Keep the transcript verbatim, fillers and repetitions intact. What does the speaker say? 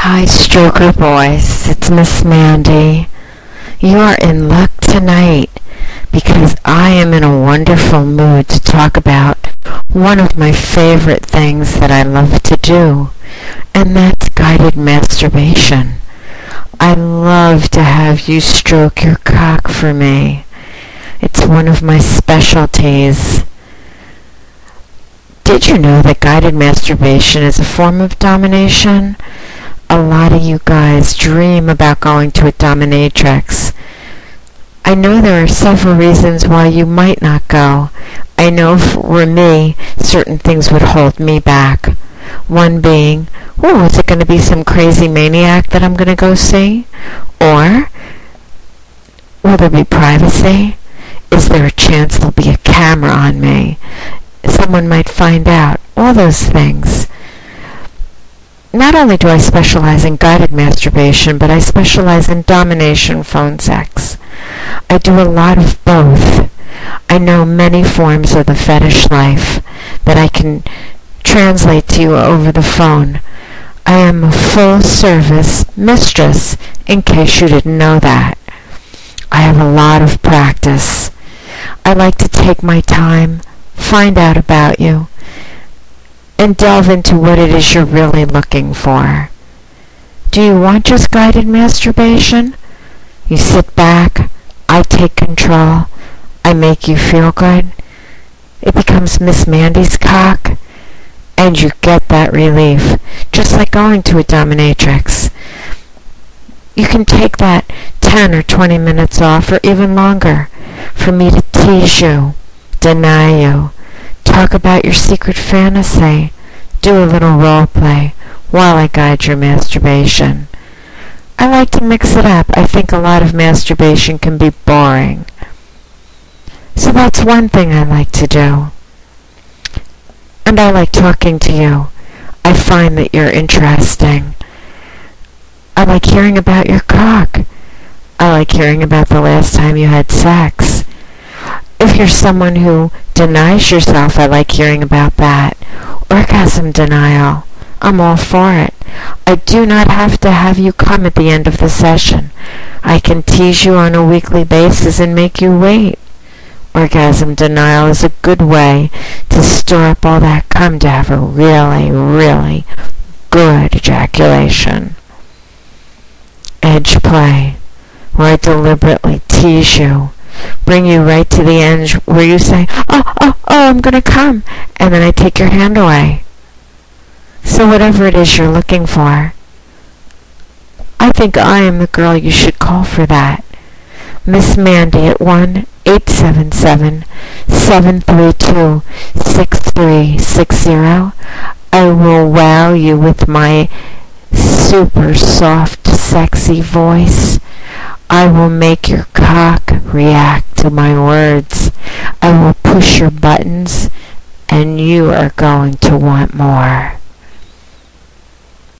Hi, Stroker Boys. It's Miss Mandy. You are in luck tonight because I am in a wonderful mood to talk about one of my favorite things that I love to do, and that's guided masturbation. I love to have you stroke your cock for me. It's one of my specialties. Did you know that guided masturbation is a form of domination? A lot of you guys dream about going to a dominatrix. I know there are several reasons why you might not go. I know for me, certain things would hold me back. One being, oh, is it going to be some crazy maniac that I'm going to go see? Or, will there be privacy? Is there a chance there'll be a camera on me? Someone might find out. All those things. Not only do I specialize in guided masturbation, but I specialize in domination phone sex. I do a lot of both. I know many forms of the fetish life that I can translate to you over the phone. I am a full-service mistress, in case you didn't know that. I have a lot of practice. I like to take my time, find out about you, and delve into what it is you're really looking for. Do you want just guided masturbation? You sit back, I take control, I make you feel good. It becomes Miss Mandy's cock, and you get that relief, just like going to a dominatrix. You can take that ten or twenty minutes off, or even longer, for me to tease you, deny you, talk about your secret fantasy, do a little role play while I guide your masturbation. I like to mix it up. I think a lot of masturbation can be boring. So that's one thing I like to do. And I like talking to you. I find that you're interesting. I like hearing about your cock. I like hearing about the last time you had sex. If you're someone who denies yourself, I like hearing about that. Orgasm denial. I'm all for it. I do not have to have you come at the end of the session. I can tease you on a weekly basis and make you wait. Orgasm denial is a good way to store up all that cum to have a really, really good ejaculation. Edge play, where I deliberately tease you, bring you right to the end where you say, oh, oh, oh, I'm going to come, and then I take your hand away. So whatever it is you're looking for, I think I am the girl you should call for that. Miss Mandy at one eight seven seven, seven three two, six three six zero. I will wow you with my super soft, sexy voice. I will make your cock react to my words. I will push your buttons, and you are going to want more.